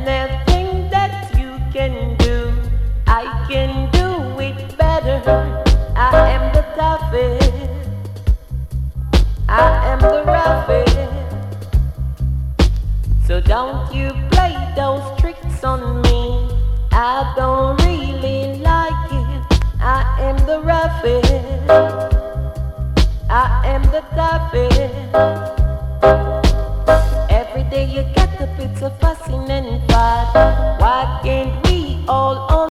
Anything that you can do, I can do it better. I am the toughest, I am the roughest. So don't you play those tricks on me, I don't really like it. I am the roughest, I am the toughest. Every day you get a bit of fussing and